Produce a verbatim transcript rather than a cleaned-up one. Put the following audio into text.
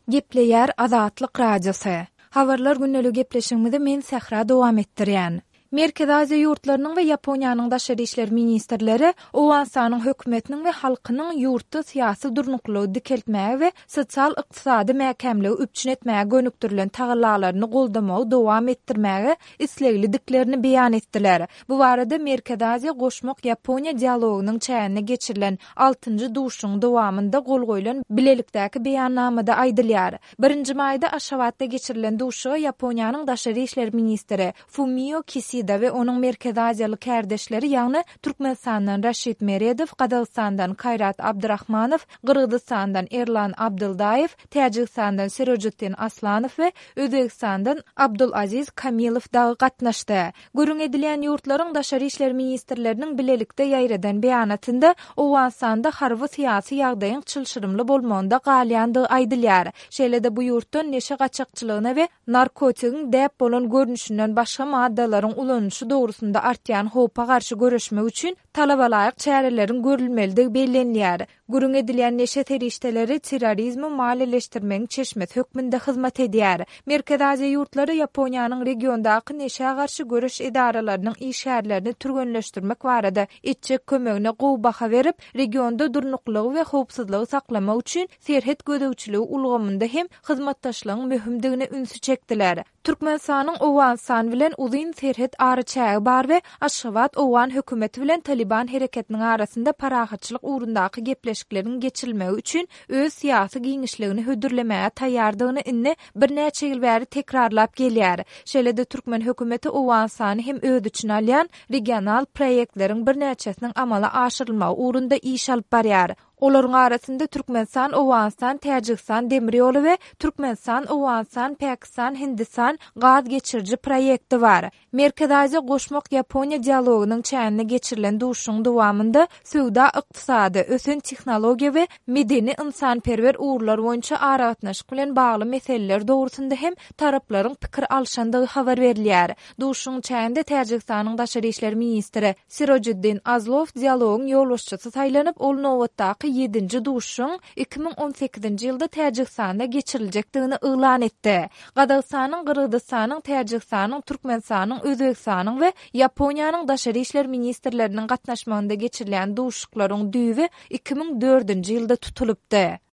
Gepleýär Azatlyk Radiosu. Habarlar günnälik gepleşigimizde men Sahra dowam etdirýän. Merkez Aziýa ýurtlarynyň we Ýaponiýanyň daşary işler ministrleri Owensanyň hökümetiniň we halkynyň ýurtda syýasy durnuklugy dikeltmäge we sosial ykdysady mäkämligi üpçün etmäge gönükdirilen tagallalaryny goldamagy dowam etdirmäge islegli-diklerini beýan etdiler. Bu barada Merkez Aziýa goşmak Ýaponiýa dialogunyň çäğine geçirilen altynjy duşuň dowamynda gol goýulan bilelikdäki beýannamada aýdylýar. birinji maýda Aşgabatda geçirilen duşa Ýaponiýanyň daşary işler ministri Fumio Kishida ve onun Merkez Aziýaly kärdeşleri ýagny Türkmenistandan Raşid Meredow, Gadagystandan Kayrat Abdurrahmanow, Gyrgyzstandan Erlan Abdyldaýew, Täjikistandan Sirojuddin Aslanow we Özbegistandan Abdulaziz Kamilow da gatnaşdy. Görüň edilen ýurtlaryň daşary işler ministrleriniň bilelikde ýaýradan beýanatynda Owensanda harby syýasy ýagdaýyň çylşyrymly bolmagyny galyandygy aýdylýar. Şeýle-de bu ýurtdan neşe gaçakçylygyna we narkotigiň däp bolan görnüşinden başga maddalaryň ulanışı doğrusunda artyan hopa garşy göreşmek üçin talabalaýyk çärelerin görülmeligi bellenýär. Görüň edilen neşe terişteleri terrorizmi maliyeleşdirmeň çeşmet hökmünde hyzmat edýär. Merkez Aziýa ýurtlary Ýaponiýanyň regiondaky neşe garşy göreş edaralarynyň işgärlerini türgenleşdirmek barada etjek kömegine gowy baha berip, regionda durnuklugy we howpsuzlygy saklamak üçin serhet gödäwçiligi ulgamynda hem hyzmatdaşlygyň möhümdigine ünsü çekdiler. Türkmenistanyň Owansan bilen uzyn serhet arıçağı bar we Aşgabat Owan hökümeti bilen Taliban hereketiniň arasynda parahatçylyk ugrundaky gepleşikleriň geçirilmegi üçin öz syýasy giňişligini hödürlemäge taýýardygyny inne bir näçe ýyl bäri tekrarlap gelýär. Şeýle-de Türkmen hökümeti Owansany hem öz üçin alýan regional proýektleriň bir näçesiniň amala aşyrylmagy ugrunda iş alyp barýar. Olaryň arasynda Türkmenistan, Owanstan, Täjikistan demir ýoly we Türkmenistan, Owanstan, Pakistan, Hindistan gaz geçirji proýekti bar. Merkez Aziýa goşmak Ýaponiýa dialogunyň çäğine geçirilen duşuň dowamynda söwda, ykdysady, ösen tehnologiýa we medeni ynsanperwer ugrlar boýunça aragatnaşyk bilen bagly meseleler dogrusynda hem taraplaryň pikir alşandygy habar berilýär. Duşuň çäğinde Täjikistanyň daşary işler ministri Sirojuddin Azlow dialoguň ýolbaşçysy saýlanyp, ol nowatdaky ýedinji duşuň iki ming on sekizinji ýylda Täjikistanda geçiriljekdigini elan etdi. Gadagystanyň, Gyrgyzstanyň, Täjikistanyň, Türkmenistanyň, Özbegistanyň we Ýaponiýanyň daşary işler ministrleriniň gatnaşmagynda geçirilen duşuklaryň düýbi iki ming dördünji ýylda tutulypdy.